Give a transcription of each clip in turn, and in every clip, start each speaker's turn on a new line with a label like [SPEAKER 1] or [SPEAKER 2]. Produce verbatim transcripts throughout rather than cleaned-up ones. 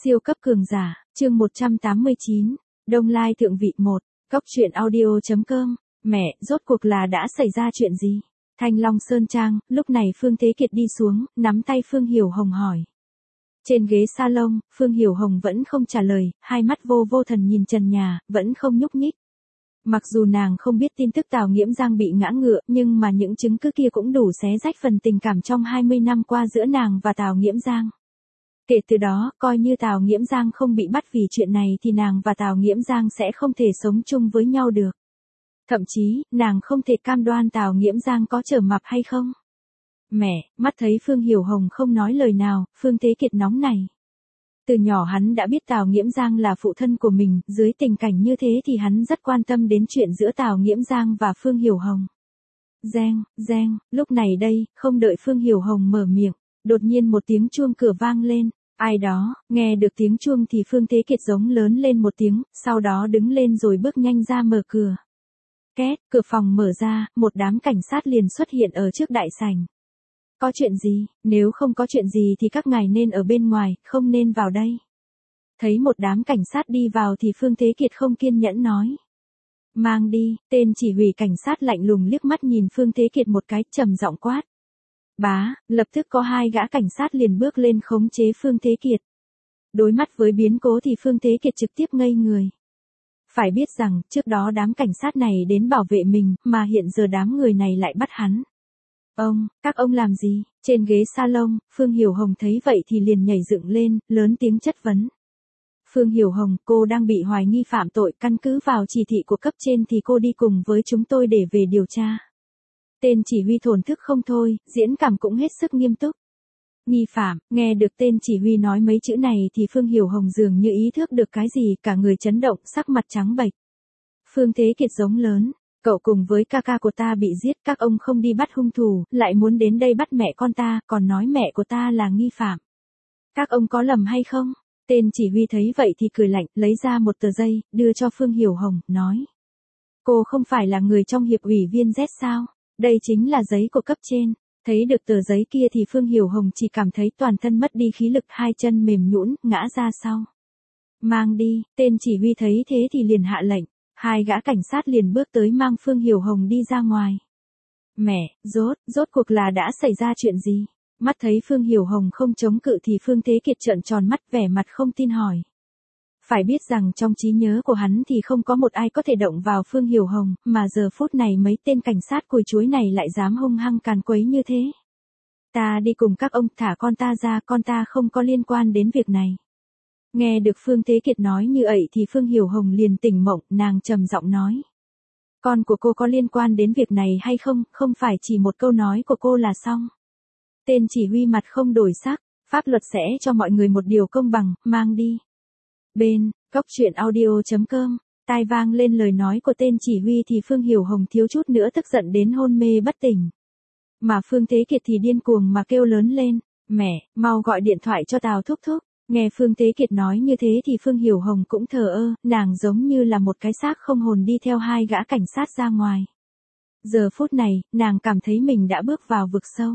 [SPEAKER 1] Siêu cấp cường giả, chương một trăm tám mươi chín, Đông Lai thượng vị một, Cóc truyện audio chấm com, mẹ, rốt cuộc là đã xảy ra chuyện gì? Thanh Long Sơn Trang, lúc này Phương Thế Kiệt đi xuống, nắm tay Phương Hiểu Hồng hỏi. Trên ghế salon, Phương Hiểu Hồng vẫn không trả lời, hai mắt vô vô thần nhìn trần nhà, vẫn không nhúc nhích. Mặc dù nàng không biết tin tức Tào Nghiễm Giang bị ngã ngựa, nhưng mà những chứng cứ kia cũng đủ xé rách phần tình cảm trong hai mươi năm qua giữa nàng và Tào Nghiễm Giang. Kể từ đó, coi như Tào Nghiễm Giang không bị bắt vì chuyện này thì nàng và Tào Nghiễm Giang sẽ không thể sống chung với nhau được. Thậm chí, nàng không thể cam đoan Tào Nghiễm Giang có trở mặt hay không. Mẹ, mắt thấy Phương Hiểu Hồng không nói lời nào, Phương Thế Kiệt nóng này. Từ nhỏ hắn đã biết Tào Nghiễm Giang là phụ thân của mình, dưới tình cảnh như thế thì hắn rất quan tâm đến chuyện giữa Tào Nghiễm Giang và Phương Hiểu Hồng. Reng, reng, lúc này đây, không đợi Phương Hiểu Hồng mở miệng, đột nhiên một tiếng chuông cửa vang lên. Ai đó, nghe được tiếng chuông thì Phương Thế Kiệt giống lớn lên một tiếng, sau đó đứng lên rồi bước nhanh ra mở cửa. Két, cửa phòng mở ra, một đám cảnh sát liền xuất hiện ở trước đại sảnh. Có chuyện gì, nếu không có chuyện gì thì các ngài nên ở bên ngoài, không nên vào đây. Thấy một đám cảnh sát đi vào thì Phương Thế Kiệt không kiên nhẫn nói. Mang đi, tên chỉ huy cảnh sát lạnh lùng liếc mắt nhìn Phương Thế Kiệt một cái, trầm giọng quát. Bá, lập tức có hai gã cảnh sát liền bước lên khống chế Phương Thế Kiệt. Đối mắt với biến cố thì Phương Thế Kiệt trực tiếp ngây người. Phải biết rằng, trước đó đám cảnh sát này đến bảo vệ mình, mà hiện giờ đám người này lại bắt hắn. Ông, các ông làm gì? Trên ghế salon, Phương Hiểu Hồng thấy vậy thì liền nhảy dựng lên, lớn tiếng chất vấn. Phương Hiểu Hồng, cô đang bị hoài nghi phạm tội, căn cứ vào chỉ thị của cấp trên thì cô đi cùng với chúng tôi để về điều tra. Tên chỉ huy thổn thức không thôi, diễn cảm cũng hết sức nghiêm túc. Nghi phạm, nghe được tên chỉ huy nói mấy chữ này thì Phương Hiểu Hồng dường như ý thức được cái gì, cả người chấn động, sắc mặt trắng bệch. Phương Thế Kiệt giống lớn. Cậu cùng với ca ca của ta bị giết, các ông không đi bắt hung thủ, lại muốn đến đây bắt mẹ con ta, còn nói mẹ của ta là nghi phạm. Các ông có lầm hay không? Tên chỉ huy thấy vậy thì cười lạnh, lấy ra một tờ giấy, đưa cho Phương Hiểu Hồng, nói. Cô không phải là người trong hiệp ủy viên Z sao? Đây chính là giấy của cấp trên. Thấy được tờ giấy kia thì Phương Hiểu Hồng chỉ cảm thấy toàn thân mất đi khí lực, hai chân mềm nhũn, ngã ra sau. Mang đi, tên chỉ huy thấy thế thì liền hạ lệnh. Hai gã cảnh sát liền bước tới mang Phương Hiểu Hồng đi ra ngoài. Mẹ, rốt, rốt cuộc là đã xảy ra chuyện gì? Mắt thấy Phương Hiểu Hồng không chống cự thì Phương Thế Kiệt trợn tròn mắt vẻ mặt không tin hỏi. Phải biết rằng trong trí nhớ của hắn thì không có một ai có thể động vào Phương Hiểu Hồng, mà giờ phút này mấy tên cảnh sát cùi chuối này lại dám hung hăng càn quấy như thế. Ta đi cùng các ông, thả con ta ra, con ta không có liên quan đến việc này. Nghe được Phương Thế Kiệt nói như vậy thì Phương Hiểu Hồng liền tỉnh mộng, nàng trầm giọng nói. Con của cô có liên quan đến việc này hay không, không phải chỉ một câu nói của cô là xong. Tên chỉ huy mặt không đổi sắc, pháp luật sẽ cho mọi người một điều công bằng, mang đi. Bên, Cóc truyện audio chấm com, tai vang lên lời nói của tên chỉ huy thì Phương Hiểu Hồng thiếu chút nữa tức giận đến hôn mê bất tỉnh. Mà Phương Thế Kiệt thì điên cuồng mà kêu lớn lên, mẹ, mau gọi điện thoại cho Tào thúc thúc. Nghe Phương Thế Kiệt nói như thế thì Phương Hiểu Hồng cũng thờ ơ, nàng giống như là một cái xác không hồn đi theo hai gã cảnh sát ra ngoài. Giờ phút này, nàng cảm thấy mình đã bước vào vực sâu.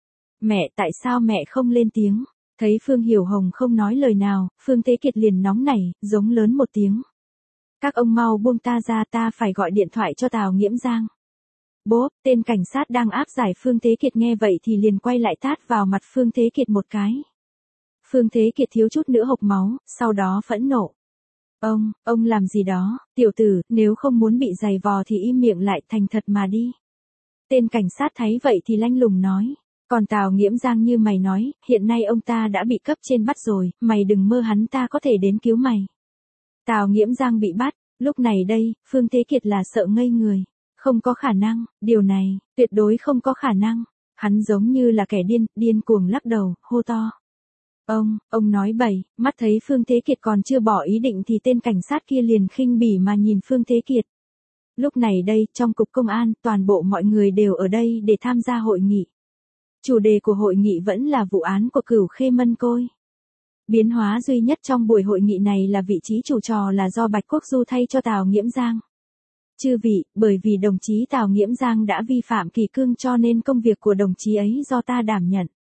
[SPEAKER 1] Mẹ, tại sao mẹ không lên tiếng? Thấy Phương Hiểu Hồng không nói lời nào, Phương Thế Kiệt liền nóng nảy, giống lớn một tiếng. Các ông mau buông ta ra, ta phải gọi điện thoại cho Tào Nghiễm Giang. Bốp, tên cảnh sát đang áp giải Phương Thế Kiệt nghe vậy thì liền quay lại tát vào mặt Phương Thế Kiệt một cái. Phương Thế Kiệt thiếu chút nữa hộc máu, sau đó phẫn nộ. Ông, ông làm gì đó, tiểu tử, nếu không muốn bị giày vò thì im miệng lại, thành thật mà đi. Tên cảnh sát thấy vậy thì lanh lùng nói. Còn Tào Nghiễm Giang như mày nói, hiện nay ông ta đã bị cấp trên bắt rồi, mày đừng mơ hắn ta có thể đến cứu mày. Tào Nghiễm Giang bị bắt, lúc này đây, Phương Thế Kiệt là sợ ngây người. Không có khả năng, điều này, tuyệt đối không có khả năng. Hắn giống như là kẻ điên, điên cuồng lắc đầu, hô to. Ông, ông nói bậy, mắt thấy Phương Thế Kiệt còn chưa bỏ ý định thì tên cảnh sát kia liền khinh bỉ mà nhìn Phương Thế Kiệt. Lúc này đây, trong cục công an, toàn bộ mọi người đều ở đây để tham gia hội nghị. Chủ đề của hội nghị vẫn là vụ án của Cửu Khê Mân Côi. Biến hóa duy nhất trong buổi hội nghị này là vị trí chủ trò là do Bạch Quốc Du thay cho Tào Nghiễm Giang. Chư vị, bởi vì đồng chí Tào Nghiễm Giang đã vi phạm kỷ cương cho nên công việc của đồng chí ấy do ta đảm nhận.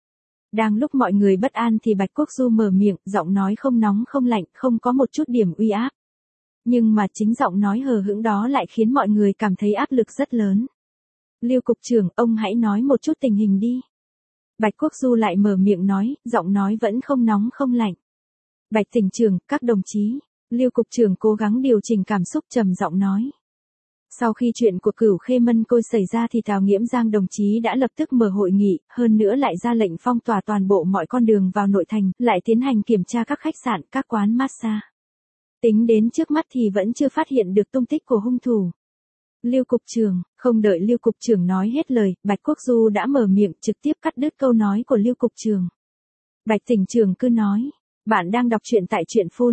[SPEAKER 1] Đang lúc mọi người bất an thì Bạch Quốc Du mở miệng, giọng nói không nóng không lạnh, không có một chút điểm uy áp. Nhưng mà chính giọng nói hờ hững đó lại khiến mọi người cảm thấy áp lực rất lớn. Lưu cục trưởng, ông hãy nói một chút tình hình đi. Bạch Quốc Du lại mở miệng nói, giọng nói vẫn không nóng không lạnh. Bạch tỉnh trưởng, các đồng chí. Lưu cục trưởng cố gắng điều chỉnh cảm xúc, trầm giọng nói. Sau khi chuyện của Cửu Khê Mân Côi xảy ra thì Tào Nghiễm Giang đồng chí đã lập tức mở hội nghị, hơn nữa lại ra lệnh phong tỏa toàn bộ mọi con đường vào nội thành, lại tiến hành kiểm tra các khách sạn, các quán massage. Tính đến trước mắt thì vẫn chưa phát hiện được tung tích của hung thủ. Lưu cục trưởng, không đợi Lưu cục trưởng nói hết lời, Bạch Quốc Du đã mở miệng trực tiếp cắt đứt câu nói của Lưu cục trưởng. Bạch tỉnh trưởng cứ nói, bạn đang đọc truyện tại truyện phun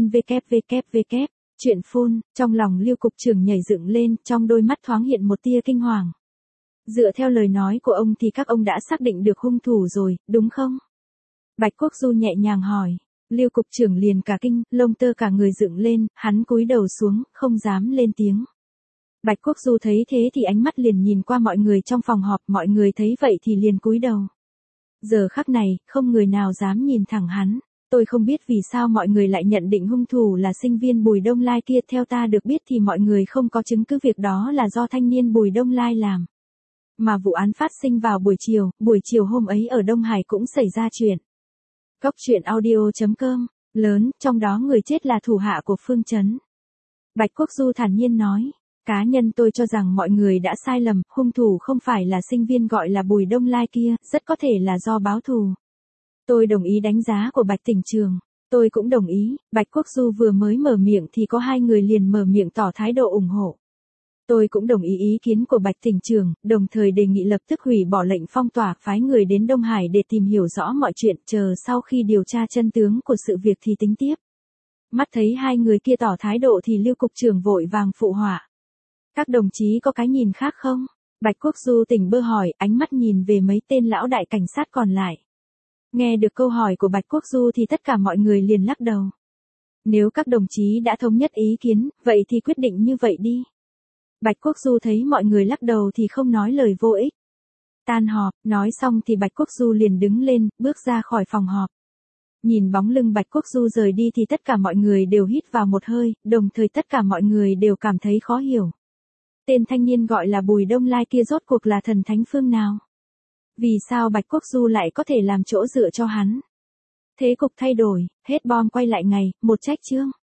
[SPEAKER 1] www. Truyện phun, trong lòng Lưu cục trưởng nhảy dựng lên, trong đôi mắt thoáng hiện một tia kinh hoàng. Dựa theo lời nói của ông thì các ông đã xác định được hung thủ rồi, đúng không? Bạch Quốc Du nhẹ nhàng hỏi. Lưu cục trưởng liền cả kinh, lông tơ cả người dựng lên, hắn cúi đầu xuống, không dám lên tiếng. Bạch Quốc Du thấy thế thì ánh mắt liền nhìn qua mọi người trong phòng họp, mọi người thấy vậy thì liền cúi đầu. Giờ khắc này, không người nào dám nhìn thẳng hắn. Tôi không biết vì sao mọi người lại nhận định hung thủ là sinh viên Bùi Đông Lai kia, theo ta được biết thì mọi người không có chứng cứ việc đó là do thanh niên Bùi Đông Lai làm. Mà vụ án phát sinh vào buổi chiều, buổi chiều hôm ấy ở Đông Hải cũng xảy ra chuyện. Cốc truyện audio chấm com, lớn, trong đó người chết là thủ hạ của Phương Chấn. Bạch Quốc Du thản nhiên nói, cá nhân tôi cho rằng mọi người đã sai lầm, hung thủ không phải là sinh viên gọi là Bùi Đông Lai kia, rất có thể là do báo thù. Tôi đồng ý đánh giá của Bạch tỉnh trưởng. Tôi cũng đồng ý. Bạch Quốc Du vừa mới mở miệng thì có hai người liền mở miệng tỏ thái độ ủng hộ. Tôi cũng đồng ý ý kiến của Bạch tỉnh trưởng, đồng thời đề nghị lập tức hủy bỏ lệnh phong tỏa, phái người đến Đông Hải để tìm hiểu rõ mọi chuyện, chờ sau khi điều tra chân tướng của sự việc thì tính tiếp. Mắt thấy hai người kia tỏ thái độ thì Lưu cục trưởng vội vàng phụ họa. Các đồng chí có cái nhìn khác không? Bạch Quốc Du tỉnh bơ hỏi, ánh mắt nhìn về mấy tên lão đại cảnh sát còn lại. Nghe được câu hỏi của Bạch Quốc Du thì tất cả mọi người liền lắc đầu. Nếu các đồng chí đã thống nhất ý kiến, vậy thì quyết định như vậy đi. Bạch Quốc Du thấy mọi người lắc đầu thì không nói lời vô ích. Tan họp, nói xong thì Bạch Quốc Du liền đứng lên, bước ra khỏi phòng họp. Nhìn bóng lưng Bạch Quốc Du rời đi thì tất cả mọi người đều hít vào một hơi, đồng thời tất cả mọi người đều cảm thấy khó hiểu. Tên thanh niên gọi là Bùi Đông Lai kia rốt cuộc là thần thánh phương nào? Vì sao Bạch Quốc Du lại có thể làm chỗ dựa cho hắn? Thế cục thay đổi, hết bom quay lại ngày, một trách chương.